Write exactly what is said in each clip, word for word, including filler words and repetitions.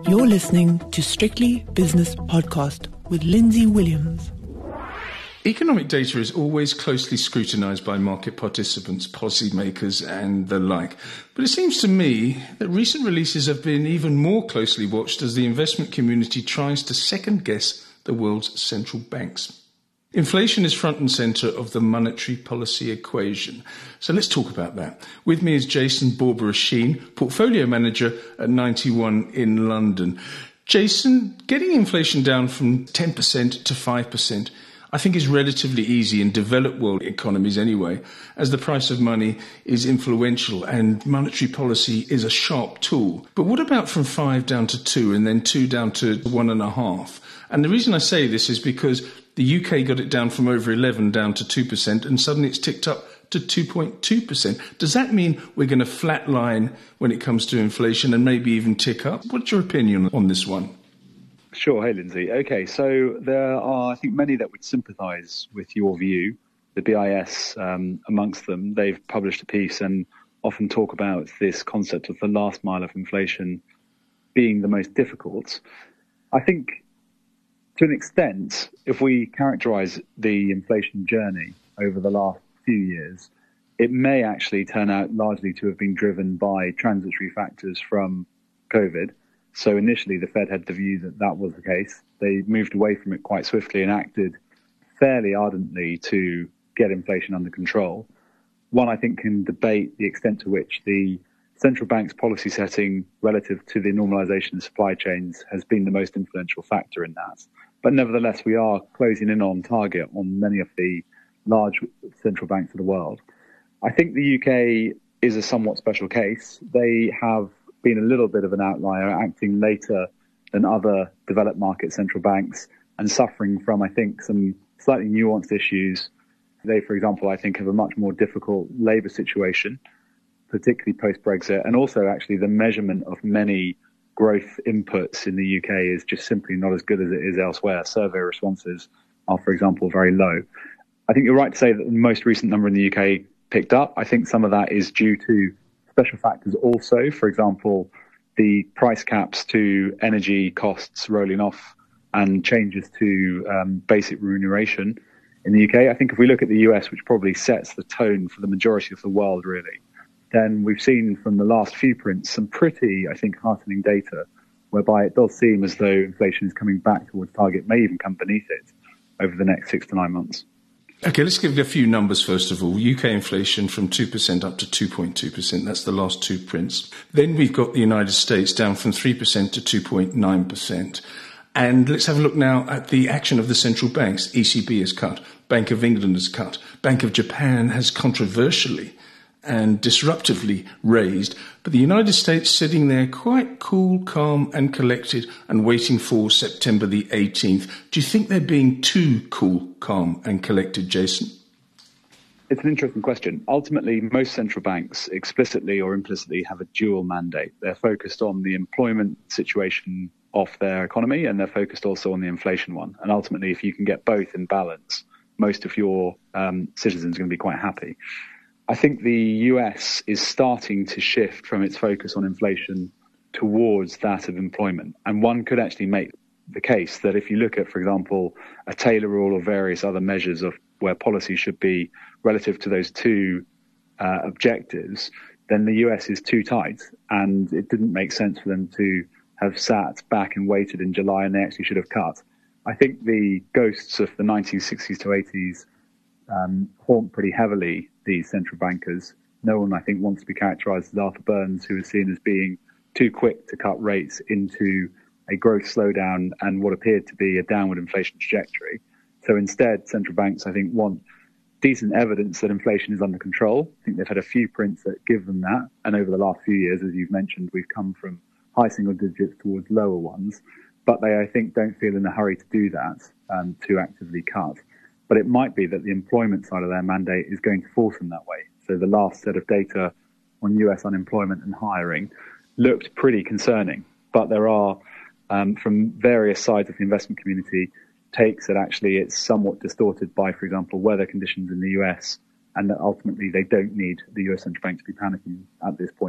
You're listening to Strictly Business Podcast with Lindsay Williams. Economic data is always closely scrutinised by market participants, policymakers and the like. But it seems to me that recent releases have been even more closely watched as the investment community tries to second-guess the world's central banks. Inflation is front and centre of the monetary policy equation. So let's talk about that. With me is Jason Borborasheen, Portfolio Manager at ninety one in London. Jason, getting inflation down from ten percent to five percent I think is relatively easy in developed world economies anyway, as the price of money is influential and monetary policy is a sharp tool. But what about from five down to two and then two down to one and a half? And the reason I say this is because the U K got it down from over eleven down to two percent and suddenly it's ticked up to two point two percent. Does that mean we're going to flatline when it comes to inflation and maybe even tick up? What's your opinion on this one? Sure. Hey, Lindsay. Okay, so there are, I think, many that would sympathise with your view. The B I S um, amongst them, they've published a piece and often talk about this concept of the last mile of inflation being the most difficult. I think to an extent, if we characterise the inflation journey over the last few years, it may actually turn out largely to have been driven by transitory factors from COVID. So initially, the Fed had the view that that was the case. They moved away from it quite swiftly and acted fairly ardently to get inflation under control. One, I think, can debate the extent to which the central bank's policy setting relative to the normalization of supply chains has been the most influential factor in that. But nevertheless, we are closing in on target on many of the large central banks of the world. I think the U K is a somewhat special case. They have been a little bit of an outlier, acting later than other developed market central banks and suffering from, I think, some slightly nuanced issues. They, for example, I think have a much more difficult labour situation, particularly post-Brexit, and also actually the measurement of many growth inputs in the U K is just simply not as good as it is elsewhere. Survey responses are, for example, very low. I think you're right to say that the most recent number in the U K picked up. I think some of that is due to special factors also. For example, the price caps to energy costs rolling off and changes to um, basic remuneration in the U K. I think if we look at the U S, which probably sets the tone for the majority of the world, really, then we've seen from the last few prints some pretty, I think, heartening data, whereby it does seem as though inflation is coming back towards target, may even come beneath it over the next six to nine months. Okay, let's give a few numbers first of all. U K inflation from two percent up to two point two percent. That's the last two prints. Then we've got the United States down from three percent to two point nine percent. And let's have a look now at the action of the central banks. E C B has cut. Bank of England has cut. Bank of Japan has controversially and disruptively raised, but the United States sitting there quite cool, calm and collected and waiting for September the eighteenth. Do you think they're being too cool, calm and collected, Jason? It's an interesting question. Ultimately, most central banks explicitly or implicitly have a dual mandate. They're focused on the employment situation of their economy and they're focused also on the inflation one. And ultimately, if you can get both in balance, most of your um, citizens are going to be quite happy. I think the U S is starting to shift from its focus on inflation towards that of employment. And one could actually make the case that if you look at, for example, a Taylor rule or various other measures of where policy should be relative to those two uh, objectives, then the U S is too tight. And it didn't make sense for them to have sat back and waited in July, and they actually should have cut. I think the ghosts of the nineteen sixties to eighties um, haunt pretty heavily these central bankers. No one, I think, wants to be characterised as Arthur Burns, who is seen as being too quick to cut rates into a growth slowdown and what appeared to be a downward inflation trajectory. So instead, central banks, I think, want decent evidence that inflation is under control. I think they've had a few prints that give them that. And over the last few years, as you've mentioned, we've come from high single digits towards lower ones. But they, I think, don't feel in a hurry to do that, um, to actively cut. But it might be that the employment side of their mandate is going to force them that way. So the last set of data on U S unemployment and hiring looked pretty concerning. But there are, um, from various sides of the investment community, takes that actually it's somewhat distorted by, for example, weather conditions in the U S, and that ultimately they don't need the U S central bank to be panicking at this point.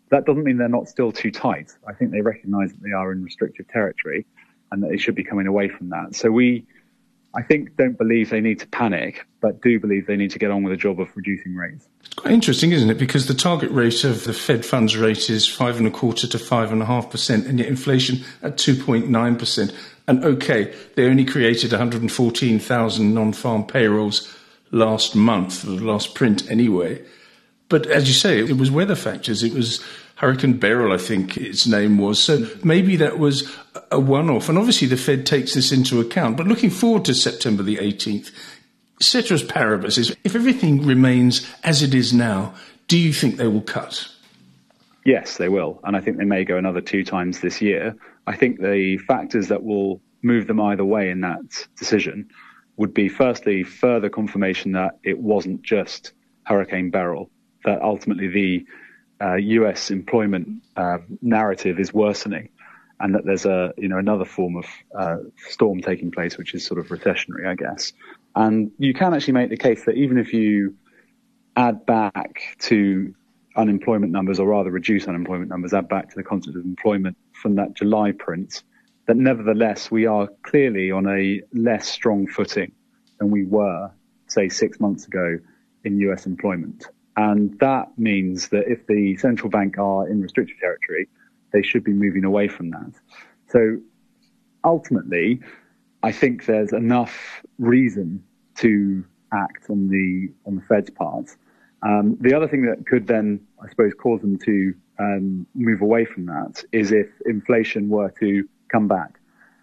That doesn't mean they're not still too tight. I think they recognize that they are in restrictive territory and that they should be coming away from that. So we, I think, don't believe they need to panic, but do believe they need to get on with the job of reducing rates. Quite interesting, isn't it? Because the target rate of the Fed funds rate is five and a quarter to five and a half percent, and yet inflation at two point nine percent. And okay, they only created one hundred fourteen thousand non-farm payrolls last month, the last print anyway. But as you say, it was weather factors. It was Hurricane Beryl, I think its name was. So maybe that was a one-off. And obviously the Fed takes this into account. But looking forward to September the eighteenth, ceteris paribus, is if everything remains as it is now, do you think they will cut? Yes, they will. And I think they may go another two times this year. I think the factors that will move them either way in that decision would be, firstly, further confirmation that it wasn't just Hurricane Beryl, that ultimately the uh, U S employment uh, narrative is worsening, and that there's a you know another form of uh, storm taking place, which is sort of recessionary, I guess. And you can actually make the case that even if you add back to unemployment numbers, or rather reduce unemployment numbers, add back to the concept of employment from that July print, that nevertheless we are clearly on a less strong footing than we were, say, six months ago in U S employment. And that means that if the central bank are in restrictive territory, they should be moving away from that. So ultimately, I think there's enough reason to act on the on the Fed's part. Um, the other thing that could then, I suppose, cause them to um, move away from that is if inflation were to come back.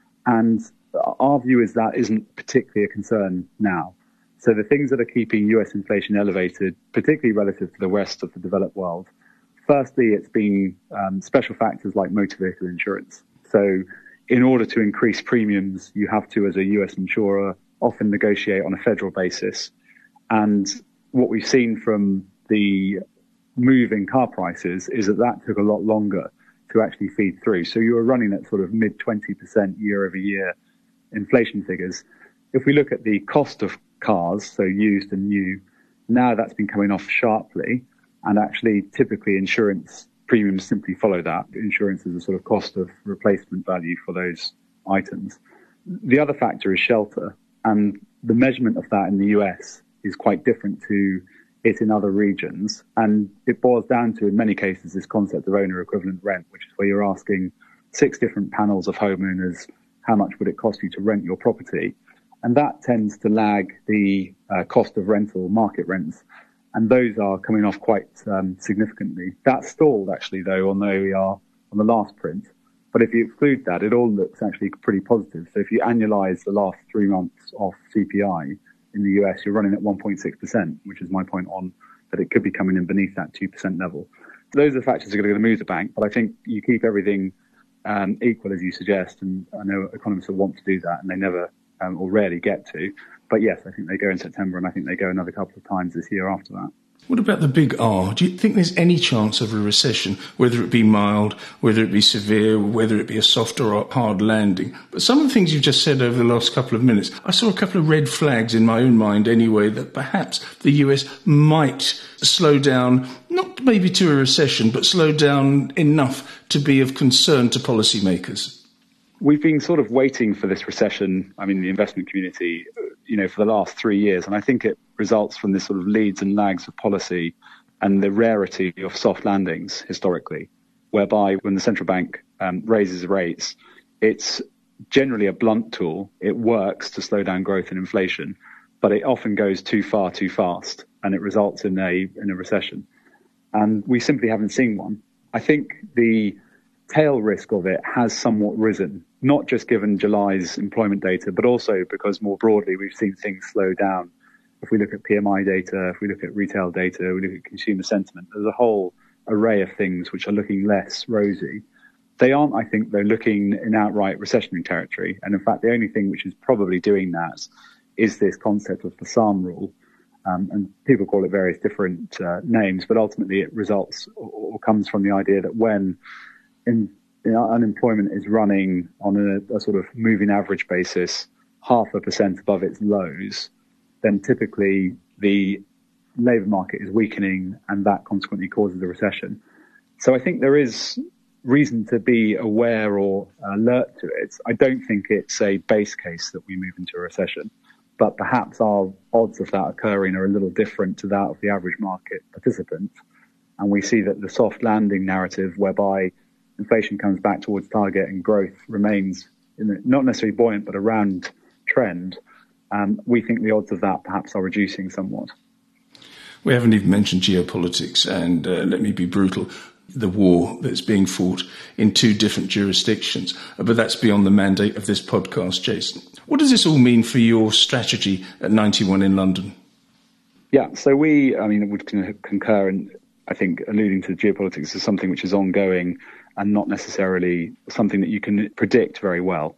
And our view is that isn't particularly a concern now. So the things that are keeping U S inflation elevated, particularly relative to the rest of the developed world, firstly, it's been um, special factors like motor vehicle insurance. So in order to increase premiums, you have to, as a U S insurer, often negotiate on a federal basis. And what we've seen from the move in car prices is that that took a lot longer to actually feed through. So you were running at sort of mid twenty percent year over year inflation figures. If we look at the cost of cars, so used and new, now that's been coming off sharply. And actually, typically, insurance premiums simply follow that. Insurance is a sort of cost of replacement value for those items. The other factor is shelter. And the measurement of that in the U S is quite different to it in other regions. And it boils down to, in many cases, this concept of owner equivalent rent, which is where you're asking six different panels of homeowners, how much would it cost you to rent your property? And that tends to lag the uh, cost of rental market rents. And those are coming off quite um, significantly. That stalled, actually, though, on the O E R on the last print. But if you exclude that, it all looks actually pretty positive. So if you annualize the last three months of C P I in the U S, you're running at one point six percent, which is my point on that it could be coming in beneath that two percent level. Those are the factors that are going to move the bank. But I think you keep everything um, equal, as you suggest. And I know economists will want to do that, and they never um, or rarely get to. But yes, I think they go in September, and I think they go another couple of times this year after that. What about the big R? Do you think there's any chance of a recession, whether it be mild, whether it be severe, whether it be a soft or a hard landing? But some of the things you've just said over the last couple of minutes, I saw a couple of red flags in my own mind anyway, that perhaps the U S might slow down, not maybe to a recession, but slow down enough to be of concern to policymakers. We've been sort of waiting for this recession, I mean, the investment community, you know, for the last three years. And I think it results from this sort of leads and lags of policy and the rarity of soft landings historically, whereby when the central bank um, raises rates, it's generally a blunt tool. It works to slow down growth and inflation, but it often goes too far, too fast, and it results in a in a recession. And we simply haven't seen one. I think the tail risk of it has somewhat risen, not just given July's employment data, but also because more broadly we've seen things slow down. If we look at P M I data, if we look at retail data, we look at consumer sentiment, there's a whole array of things which are looking less rosy. They aren't, I think, though, looking in outright recessionary territory. And in fact, the only thing which is probably doing that is this concept of the SARM rule. Um, and people call it various different uh, names, but ultimately it results or, or comes from the idea that when in, you know, unemployment is running on a, a sort of moving average basis, half a percent above its lows, then typically the labour market is weakening, and that consequently causes a recession. So I think there is reason to be aware or alert to it. I don't think it's a base case that we move into a recession, but perhaps our odds of that occurring are a little different to that of the average market participant. And we see that the soft landing narrative, whereby inflation comes back towards target and growth remains in the, not necessarily buoyant, but around trend, um, we think the odds of that perhaps are reducing somewhat. We haven't even mentioned geopolitics, and uh, let me be brutal, the war that's being fought in two different jurisdictions. But that's beyond the mandate of this podcast, Jason. What does this all mean for your strategy at ninety-one in London? Yeah, so we, I mean, would concur, and I think alluding to the geopolitics is something which is ongoing and not necessarily something that you can predict very well.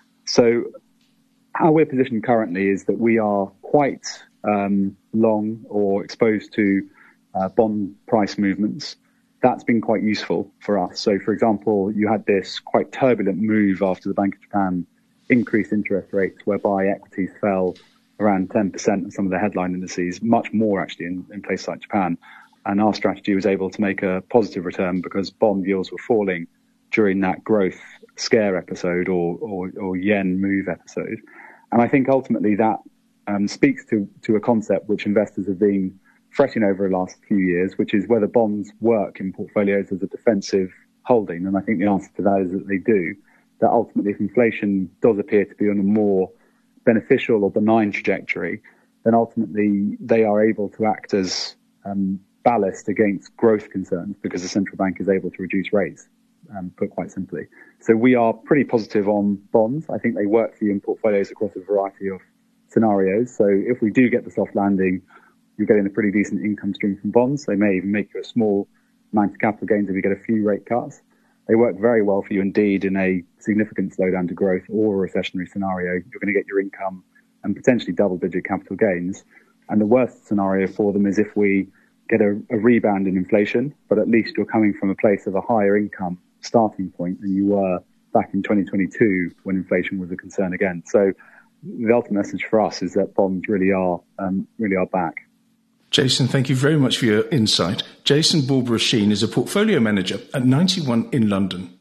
So how we're positioned currently is that we are quite um, long or exposed to uh, bond price movements. That's been quite useful for us. So, for example, you had this quite turbulent move after the Bank of Japan increased interest rates, whereby equities fell around ten percent of some of the headline indices, much more actually in, in places like Japan. And our strategy was able to make a positive return because bond yields were falling during that growth scare episode or, or, or yen move episode. And I think ultimately that um, speaks to, to a concept which investors have been fretting over the last few years, which is whether bonds work in portfolios as a defensive holding. And I think the answer to that is that they do. That ultimately, if inflation does appear to be on a more beneficial or benign trajectory, then ultimately they are able to act as um, ballast against growth concerns because the central bank is able to reduce rates, um, put quite simply. So we are pretty positive on bonds. I think they work for you in portfolios across a variety of scenarios. So if we do get the soft landing, you're getting a pretty decent income stream from bonds. They may even make you a small amount of capital gains if you get a few rate cuts. They work very well for you indeed in a significant slowdown to growth or a recessionary scenario. You're going to get your income and potentially double-digit capital gains. And the worst scenario for them is if we get a, a rebound in inflation, but at least you're coming from a place of a higher income starting point than you were back in twenty twenty-two when inflation was a concern again. So the ultimate message for us is that bonds really are um, really are back. Jason, thank you very much for your insight. Jason Barber-Oisin is a portfolio manager at ninety-one in London.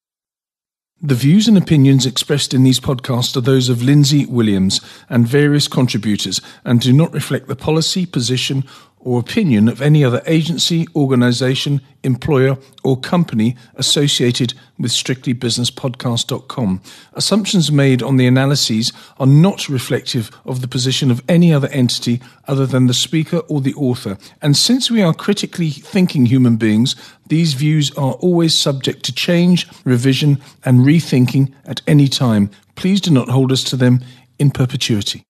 The views and opinions expressed in these podcasts are those of Lindsay Williams and various contributors and do not reflect the policy, position or opinion of any other agency, organisation, employer or company associated with strictly business podcast dot com. Assumptions made on the analyses are not reflective of the position of any other entity other than the speaker or the author. And since we are critically thinking human beings, these views are always subject to change, revision and rethinking at any time. Please do not hold us to them in perpetuity.